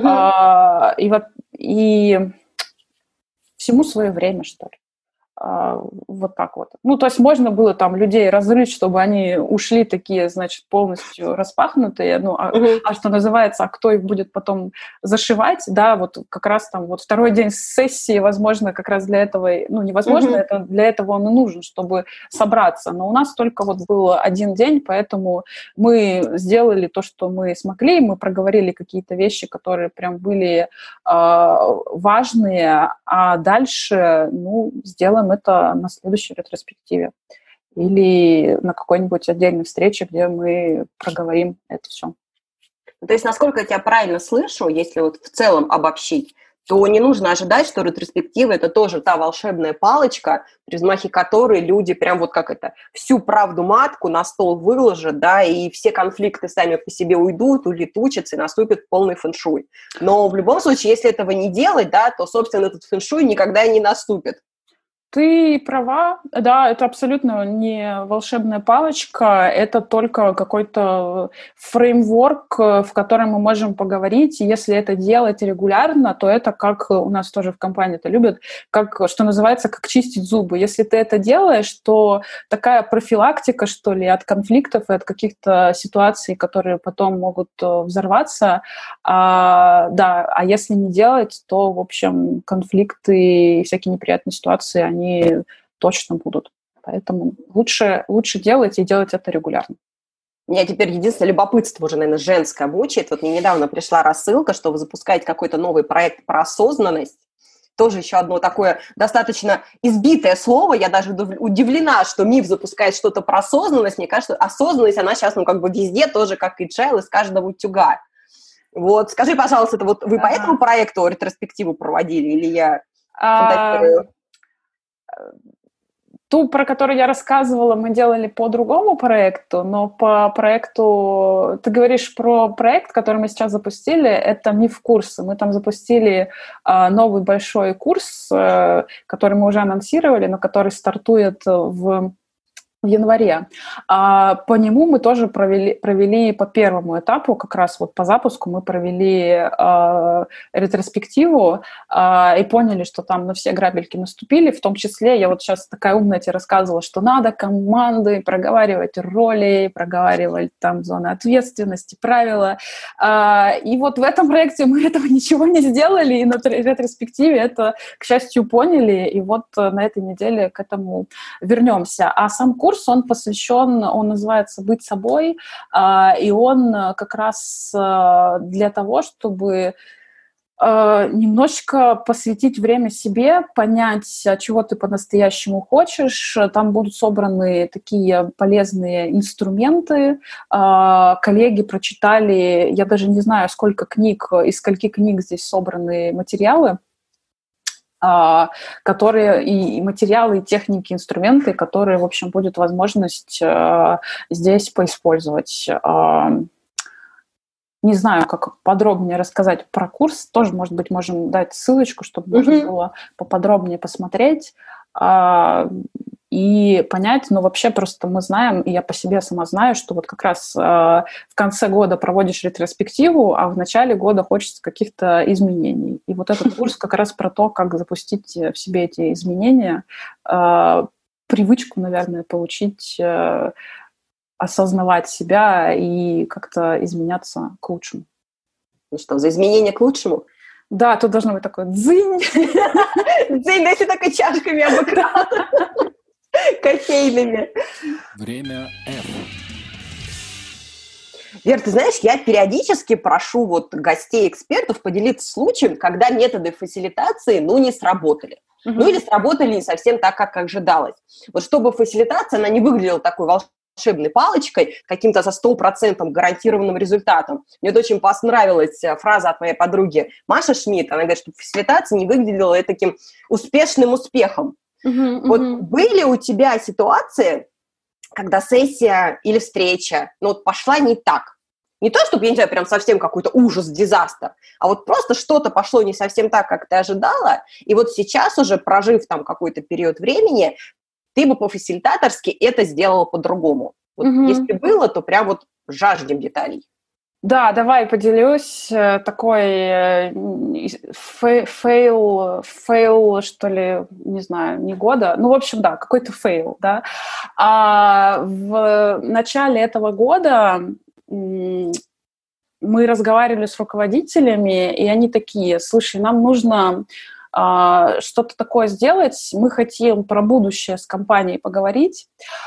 и всему свое время, что ли. Вот так вот. То есть можно было там людей разрыть, чтобы они ушли такие, значит, полностью распахнутые, а что называется, а кто их будет потом зашивать, да, вот как раз там вот второй день сессии, возможно, как раз для этого, невозможно, это для этого он и нужен, чтобы собраться, но у нас только вот был один день, поэтому мы сделали то, что мы смогли, мы проговорили какие-то вещи, которые прям были важные, а дальше, сделаем это на следующей ретроспективе или на какой-нибудь отдельной встрече, где мы проговорим это все. То есть, насколько я тебя правильно слышу, если вот в целом обобщить, то не нужно ожидать, что ретроспектива – это тоже та волшебная палочка, при взмахе которой люди прям вот всю правду матку на стол выложат, да, и все конфликты сами по себе уйдут, улетучатся, и наступит полный фэншуй. Но в любом случае, если этого не делать, да, то, собственно, этот фэншуй никогда и не наступит. Ты права, да, это абсолютно не волшебная палочка, это только какой-то фреймворк, в котором мы можем поговорить, и если это делать регулярно, то это как у нас тоже в компании это любят, как, что называется, как чистить зубы. Если ты это делаешь, то такая профилактика, что ли, от конфликтов и от каких-то ситуаций, которые потом могут взорваться, а если не делать, то, в общем, конфликты и всякие неприятные ситуации, они точно будут. Поэтому лучше делать и делать это регулярно. Меня теперь единственное любопытство уже, наверное, женское мучает. Вот мне недавно пришла рассылка, что вы запускаете какой-то новый проект про осознанность. Тоже еще одно такое достаточно избитое слово. Я даже удивлена, что МИФ запускает что-то про осознанность. Мне кажется, осознанность, она сейчас, везде тоже, как agile, из каждого утюга. Вот, скажи, пожалуйста, это вот вы по этому проекту ретроспективу проводили, или я фантазирую? Ту, про которую я рассказывала, мы делали по другому проекту, но по проекту... Ты говоришь про проект, который мы сейчас запустили, это МИФ-курсы. Мы там запустили новый большой курс, который мы уже анонсировали, но который стартует в январе. По нему мы тоже провели по первому этапу, как раз вот по запуску мы провели ретроспективу и поняли, что там на все грабельки наступили, в том числе, я вот сейчас такая умная тебе рассказывала, что надо команды проговаривать роли, проговаривать там зоны ответственности, правила. И вот в этом проекте мы этого ничего не сделали, и на ретроспективе это, к счастью, поняли, и вот на этой неделе к этому вернемся. А сам курс, он посвящен, он называется «Быть собой», и он как раз для того, чтобы немножечко посвятить время себе, понять, чего ты по-настоящему хочешь. Там будут собраны такие полезные инструменты. Коллеги прочитали, я даже не знаю, сколько книг, из скольких книг здесь собраны материалы, которые и материалы, и техники, инструменты, которые, в общем, будет возможность здесь поиспользовать. Не знаю, как подробнее рассказать про курс. Тоже, может быть, можем дать ссылочку, чтобы можно было поподробнее посмотреть и понять. Но вообще просто мы знаем, и я по себе сама знаю, что вот как раз в конце года проводишь ретроспективу, а в начале года хочется каких-то изменений. И вот этот курс как раз про то, как запустить в себе эти изменения, привычку, наверное, получить, осознавать себя и как-то изменяться к лучшему. Ну что, за изменения к лучшему? Да, тут должно быть такое дзынь. Дзынь, да, если только чашками об экран. Кофейными. Время F. Вер, ты знаешь, я периодически прошу вот гостей-экспертов поделиться случаем, когда методы фасилитации, не сработали. Или сработали не совсем так, как ожидалось. Вот чтобы фасилитация, она не выглядела такой волшебной палочкой, каким-то за 100% гарантированным результатом. Мне очень понравилась фраза от моей подруги Маши Шмидт. Она говорит, что фасилитация не выглядела таким успешным успехом. Вот были у тебя ситуации, когда сессия или встреча, пошла не так? Не то, чтобы, я не знаю, прям совсем какой-то ужас, дизастер, а вот просто что-то пошло не совсем так, как ты ожидала, и вот сейчас уже, прожив там какой-то период времени, ты бы по-фасилитаторски это сделала по-другому. Вот если было, то прям вот жаждем деталей. Да, давай поделюсь. Такой фейл, что ли, не знаю, не года. В общем, да, какой-то фейл, да. В начале этого года мы разговаривали с руководителями, и они такие: слушай, нам нужно что-то такое сделать, мы хотим про будущее с компанией поговорить,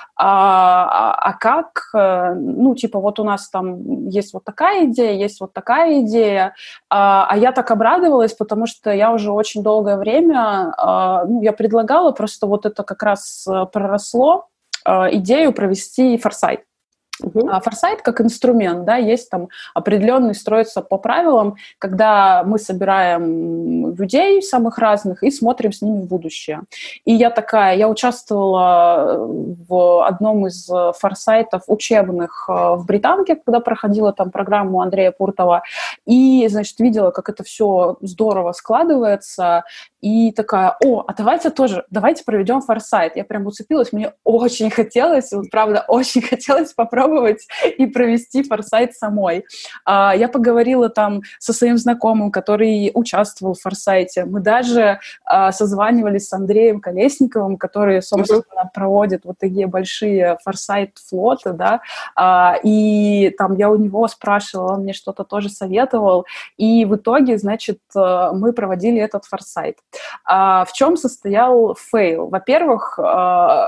как, вот у нас там есть вот такая идея, есть вот такая идея, а я так обрадовалась, потому что я уже очень долгое время, я предлагала, просто вот это как раз проросло, идею провести форсайт. Форсайт как инструмент, да, есть там определенный, строится по правилам, когда мы собираем людей самых разных и смотрим с ними в будущее. И я участвовала в одном из форсайтов учебных в Британке, когда проходила там программу Андрея Пуртова, и, значит, видела, как это все здорово складывается, и такая: давайте проведем форсайт. Я прям уцепилась, мне очень хотелось, вот правда, очень хотелось попробовать и провести форсайт самой. Я поговорила там со своим знакомым, который участвовал в форсайте. Мы даже созванивались с Андреем Колесниковым, который, собственно, проводит вот такие большие форсайт-флоты, да, и там я у него спрашивала, он мне что-то тоже советовал, и в итоге, значит, мы проводили этот форсайт. В чем состоял фейл? Во-первых,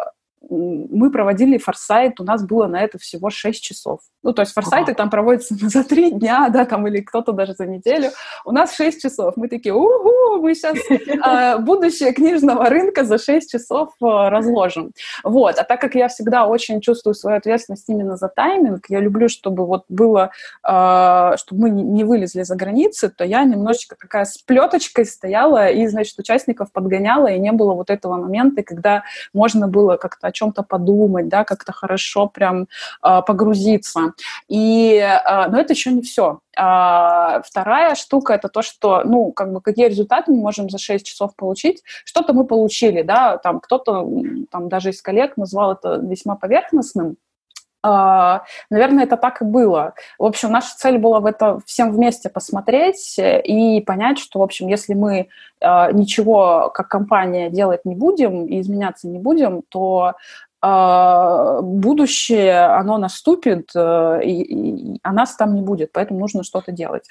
мы проводили форсайт, у нас было на это всего 6 часов. Ну, то есть форсайты там проводятся за 3 дня, да, там, или кто-то даже за неделю. У нас 6 часов. Мы такие, мы сейчас будущее книжного рынка за 6 часов разложим. Вот. А так как я всегда очень чувствую свою ответственность именно за тайминг, я люблю, чтобы вот было, чтобы мы не вылезли за границы, то я немножечко такая с плеточкой стояла и, значит, участников подгоняла, и не было вот этого момента, когда можно было как-то о чем-то подумать, да, как-то хорошо прям погрузиться. Но это еще не все. Вторая штука – это то, что, ну, как бы, какие результаты мы можем за 6 часов получить. Что-то мы получили, да, там кто-то, там, даже из коллег назвал это весьма поверхностным. Наверное, это так и было. В общем, наша цель была в это всем вместе посмотреть и понять, что, в общем, если мы ничего как компания делать не будем и изменяться не будем, то будущее, оно наступит, и нас там не будет, поэтому нужно что-то делать.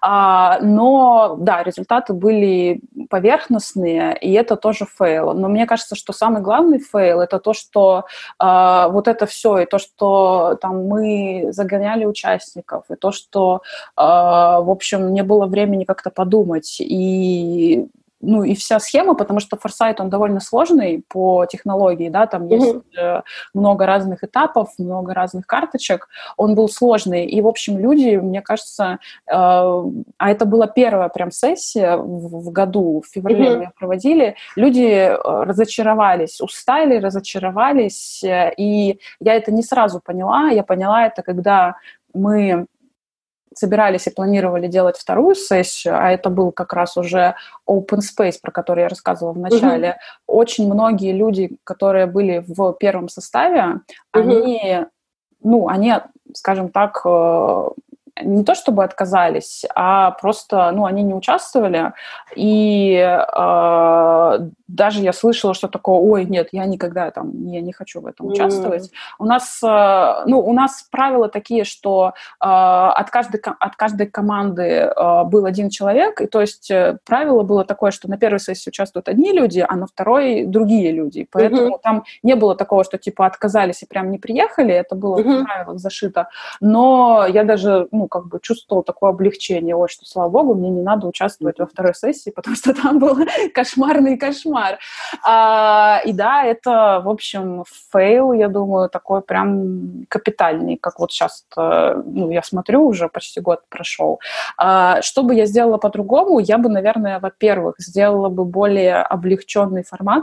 Но, да, результаты были поверхностные, и это тоже фейл. Но мне кажется, что самый главный фейл – это то, что вот это все, и то, что там мы загоняли участников, и то, что, в общем, не было времени как-то подумать, и вся схема, потому что форсайт, он довольно сложный по технологии, да, там есть много разных этапов, много разных карточек, он был сложный, и, в общем, люди, мне кажется, а это была первая прям сессия в году, в феврале мы ее проводили, люди разочаровались, устали, разочаровались, и я это не сразу поняла, я поняла это, когда мы собирались и планировали делать вторую сессию, а это был как раз уже open space, про который я рассказывала в начале. Очень многие люди, которые были в первом составе, они, скажем так, не то чтобы отказались, а просто, они не участвовали. И даже я слышала, что такое, ой, нет, я никогда я не хочу в этом участвовать. У нас правила такие, что от каждой команды был один человек, и то есть правило было такое, что на первой сессии участвуют одни люди, а на второй другие люди. Поэтому там не было такого, что типа отказались и прям не приехали, это было в правилах зашито. Но я даже, чувствовала такое облегчение, что, слава богу, мне не надо участвовать во второй сессии, потому что там был кошмарный кошмар. И да, это, в общем, фейл, я думаю, такой прям капитальный, как вот сейчас, я смотрю, уже почти год прошел. Что бы я сделала по-другому? Я бы, наверное, во-первых, сделала бы более облегченный формат.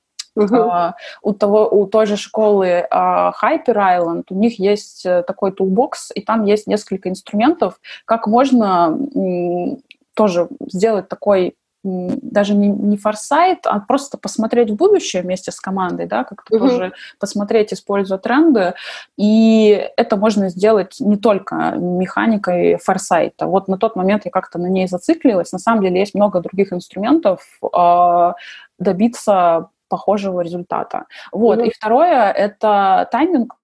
У той же школы Hyper Island у них есть такой toolbox, и там есть несколько инструментов, как можно тоже сделать такой даже не форсайт, а просто посмотреть в будущее вместе с командой, да, как-то тоже посмотреть, используя тренды, и это можно сделать не только механикой форсайта. Вот на тот момент я как-то на ней зациклилась. На самом деле есть много других инструментов добиться похожего результата. Вот. И второе – это тайминг.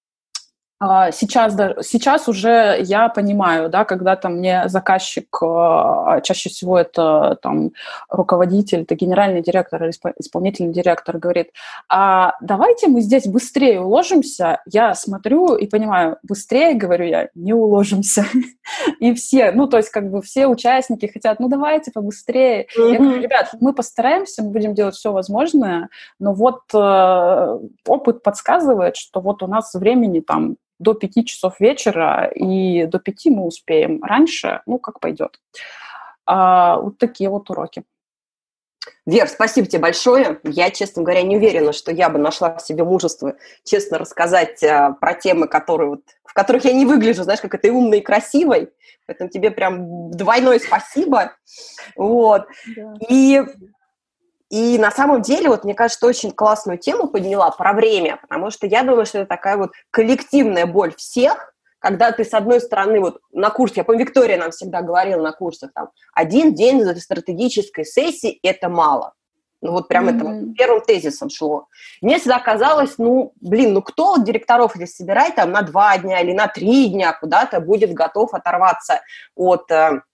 Сейчас уже я понимаю, да, когда там мне заказчик, чаще всего это там руководитель, это генеральный директор или исполнительный директор говорит, давайте мы здесь быстрее уложимся. Я смотрю и понимаю, быстрее, говорю я, не уложимся. И все, то есть как бы все участники хотят, давайте побыстрее. Я говорю, ребят, мы постараемся, мы будем делать все возможное, но вот опыт подсказывает, что вот у нас времени там до 5 часов вечера, и до 5 мы успеем. Раньше, как пойдет. Вот такие вот уроки. Вер, спасибо тебе большое. Я, честно говоря, не уверена, что я бы нашла в себе мужество честно рассказать про темы, в которых я не выгляжу, знаешь, как этой умной и красивой. Поэтому тебе прям двойное спасибо. Вот. Да. И на самом деле, мне кажется, очень классную тему подняла про время, потому что я думаю, что это такая вот коллективная боль всех, когда ты, с одной стороны, на курсе, я помню, Виктория нам всегда говорила на курсах, один день за стратегической сессии – это мало. Прям это первым тезисом шло. Мне всегда казалось, кто директоров, если собирать на 2 дня или на 3 дня куда-то будет готов оторваться от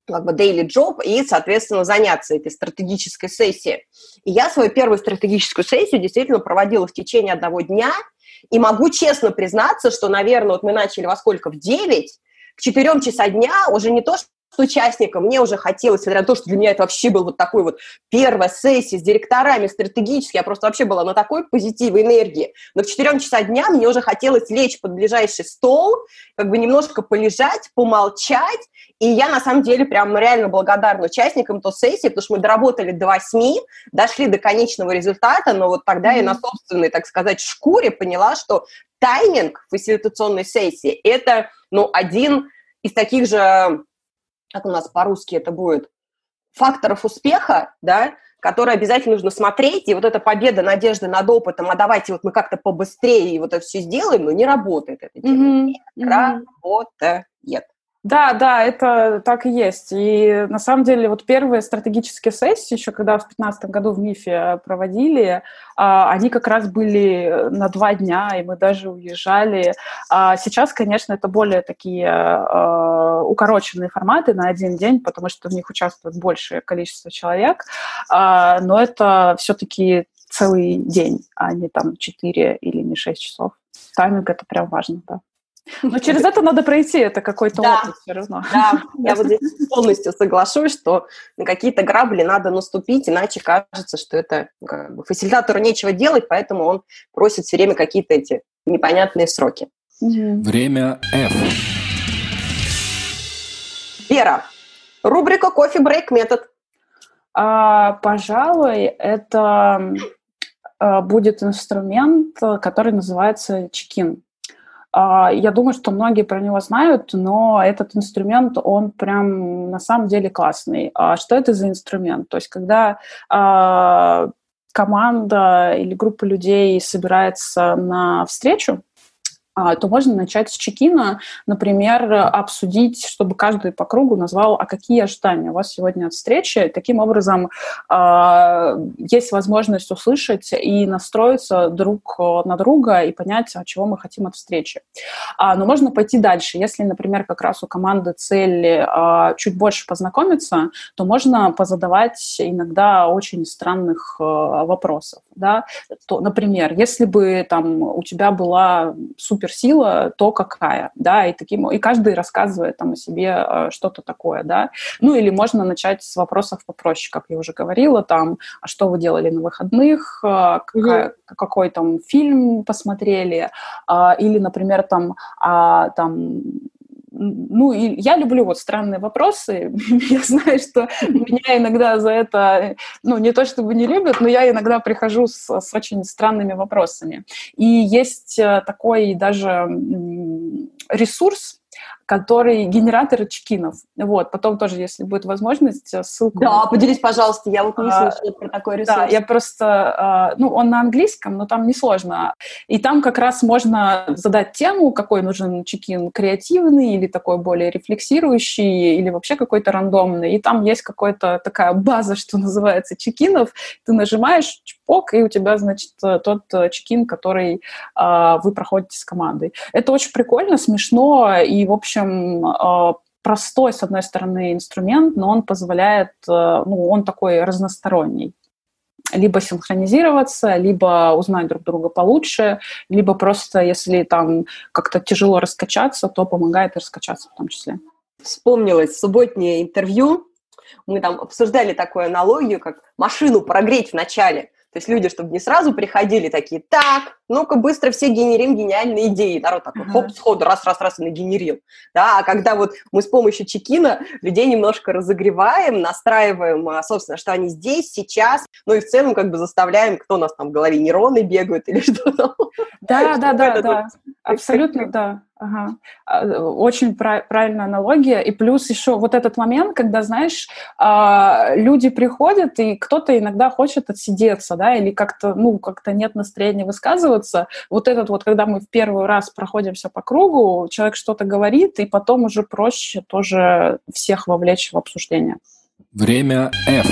как бы daily job и, соответственно, заняться этой стратегической сессией. И я свою первую стратегическую сессию действительно проводила в течение одного дня, и могу честно признаться, что, наверное, вот мы начали во сколько? В 9, к 4 часа дня уже не то, что с участником, мне уже хотелось, несмотря на то, что для меня это вообще был вот такой вот первая сессия с директорами стратегически, я просто вообще была на такой позитивной энергии, но к 4 часа дня мне уже хотелось лечь под ближайший стол, как бы немножко полежать, помолчать, и я на самом деле прям реально благодарна участникам той сессии, потому что мы доработали до 8, дошли до конечного результата, но вот тогда я на собственной, так сказать, шкуре поняла, что тайминг фасилитационной сессии – это, один из таких же, как у нас по-русски это будет, факторов успеха, да, которые обязательно нужно смотреть, и вот эта победа, надежда над опытом, а давайте вот мы как-то побыстрее и вот это все сделаем, но не работает это дело. Работает. Да, это так и есть. И на самом деле вот первые стратегические сессии, еще когда в 2015 году в МИФе проводили, они как раз были на 2 дня, и мы даже уезжали. Сейчас, конечно, это более такие укороченные форматы на 1 день, потому что в них участвует большее количество человек, но это все-таки целый день, а не там 4 или не 6 часов. Тайминг – это прям важно, да. Но через это надо пройти, это какой-то опыт все равно. Да, я вот здесь полностью соглашусь, что на какие-то грабли надо наступить, иначе кажется, что это фасилитатору нечего делать, поэтому он просит все время какие-то эти непонятные сроки. Время F. Вера, рубрика «Кофе-брейк метод». Пожалуй, это будет инструмент, который называется чек-ин. Я думаю, что многие про него знают, но этот инструмент, он прям на самом деле классный. Что это за инструмент? То есть, когда команда или группа людей собирается на встречу, то можно начать с чек-ина, например, обсудить, чтобы каждый по кругу назвал, а какие ожидания у вас сегодня от встречи. Таким образом, есть возможность услышать и настроиться друг на друга и понять, чего мы хотим от встречи. Но можно пойти дальше. Если, например, как раз у команды цель чуть больше познакомиться, то можно позадавать иногда очень странных вопросов. Да? Например, если бы там у тебя была суперсила, то какая, да, и каждый рассказывает там о себе что-то такое, да. Или можно начать с вопросов попроще, как я уже говорила, там, а что вы делали на выходных, какой там фильм посмотрели, или, например, и я люблю вот странные вопросы. Я знаю, что меня иногда за это, не то чтобы не любят, но я иногда прихожу с очень странными вопросами. И есть такой даже ресурс, который генератор чекинов. Вот, потом тоже, если будет возможность, ссылку... Да, поделись, пожалуйста, я вот не слышала про такой ресурс. Да, я просто... он на английском, но там несложно. И там как раз можно задать тему, какой нужен чекин, креативный или такой более рефлексирующий, или вообще какой-то рандомный. И там есть какая-то такая база, что называется, чекинов. Ты нажимаешь, чпок, и у тебя, значит, тот чекин, который вы проходите с командой. Это очень прикольно, смешно и, в общем, простой, с одной стороны, инструмент, но он позволяет, он такой разносторонний. Либо синхронизироваться, либо узнать друг друга получше, либо просто, если там как-то тяжело раскачаться, то помогает и раскачаться в том числе. Вспомнилось субботнее интервью. Мы там обсуждали такую аналогию, как машину прогреть вначале. То есть люди, чтобы не сразу приходили, такие, так, ну-ка быстро все генерим гениальные идеи. Народ такой, хоп, сходу, раз, и нагенерил. Да, а когда вот мы с помощью чекина людей немножко разогреваем, настраиваем, собственно, что они здесь, сейчас, и в целом как бы заставляем, кто у нас там в голове, нейроны бегают или что-то. Да, абсолютно, да. Ага. Очень правильная аналогия. И плюс еще вот этот момент, когда, знаешь, люди приходят, и кто-то иногда хочет отсидеться, да, или как-то нет настроения высказываться. Вот этот вот, когда мы в первый раз проходимся по кругу, человек что-то говорит, и потом уже проще тоже всех вовлечь в обсуждение. Время F.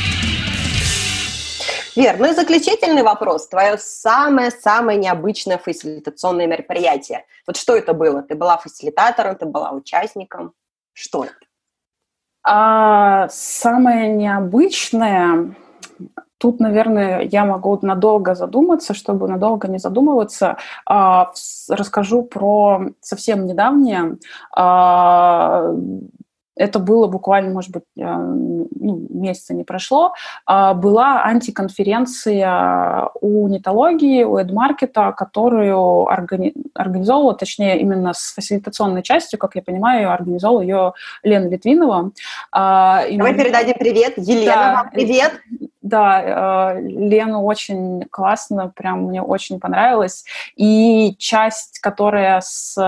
Вер, и заключительный вопрос. Твое самое-самое необычное фасилитационное мероприятие. Вот что это было? Ты была фасилитатором, ты была участником? Что это? Самое необычное... Тут, наверное, я могу надолго задуматься. Чтобы надолго не задумываться, расскажу про совсем недавнее. Это было буквально, может быть, месяца не прошло. Была антиконференция у нетологии, у эдмаркета, которую организовала, точнее, именно с фасилитационной частью, как я понимаю, организовала ее Лена Литвинова. Давай передадим привет. Елена, вам привет. Да, Лена очень классно, прям мне очень понравилось. И часть, которая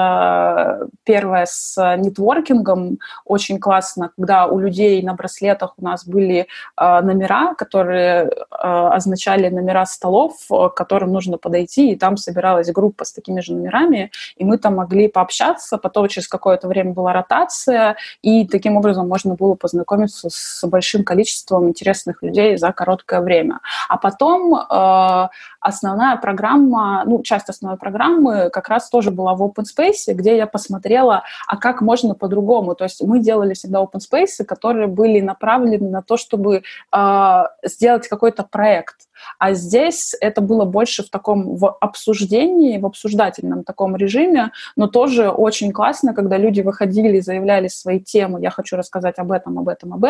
первая с нетворкингом, очень классно, когда у людей на браслетах у нас были номера, которые означали номера столов, к которым нужно подойти, и там собиралась группа с такими же номерами, и мы там могли пообщаться, потом через какое-то время была ротация, и таким образом можно было познакомиться с большим количеством интересных людей за короткое время. А потом основная программа, часть основной программы как раз тоже была в Open Space, где я посмотрела, а как можно по-другому. То есть мы делали всегда Open Space, которые были направлены на то, чтобы сделать какой-то проект. А здесь это было больше в обсуждении, в обсуждательном таком режиме, но тоже очень классно, когда люди выходили, заявляли свои темы, я хочу рассказать об этом.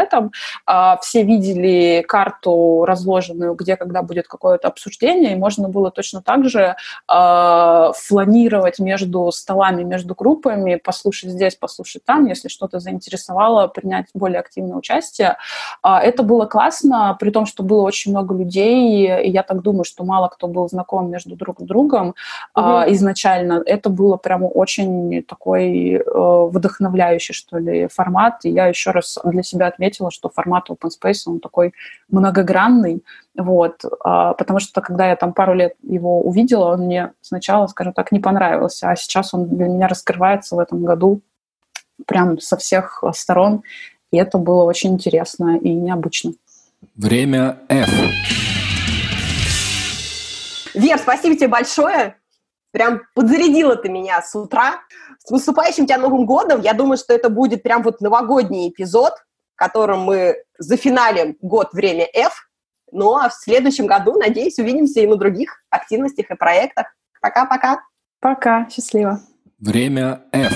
Все видели карту разложенную, где, когда будет какое-то обсуждение, и можно было точно так же фланировать между столами, между группами, послушать здесь, послушать там, если что-то заинтересовало, принять более активное участие. Это было классно, при том, что было очень много людей, и я так думаю, что мало кто был знаком между друг с другом изначально. Это было прямо очень такой вдохновляющий, что ли, формат. И я еще раз для себя отметила, что формат Open Space, он такой многогранный. Потому что, когда я там пару лет его увидела, он мне сначала, скажем так, не понравился, а сейчас он для меня раскрывается в этом году прям со всех сторон. И это было очень интересно и необычно. Время F. Вер, спасибо тебе большое. Прям подзарядила ты меня с утра. С наступающим тебя Новым годом. Я думаю, что это будет прям новогодний эпизод, в котором мы зафиналим год «Время F». Ну, а в следующем году, надеюсь, увидимся и на других активностях и проектах. Пока-пока. Пока, счастливо. Время F.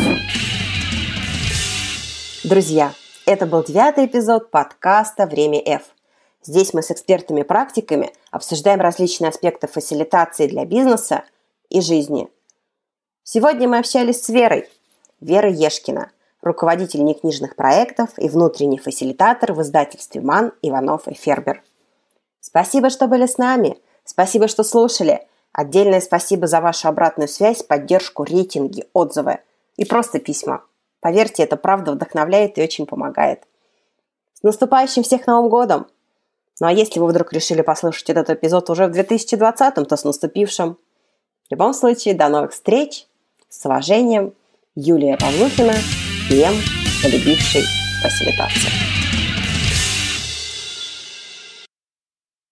Друзья, это был 9-й эпизод подкаста «Время F». Здесь мы с экспертами-практиками обсуждаем различные аспекты фасилитации для бизнеса и жизни. Сегодня мы общались с Верой Ешкина, руководитель некнижных проектов и внутренний фасилитатор в издательстве МАН, Иванов и Фербер. Спасибо, что были с нами. Спасибо, что слушали. Отдельное спасибо за вашу обратную связь, поддержку, рейтинги, отзывы и просто письма. Поверьте, это правда вдохновляет и очень помогает. С наступающим всех Новым годом! Ну а если вы вдруг решили послушать этот эпизод уже в 2020-м, то с наступившим. В любом случае, до новых встреч. С уважением, Юлия Павлухина, ПМ, полюбивший фасилитацию.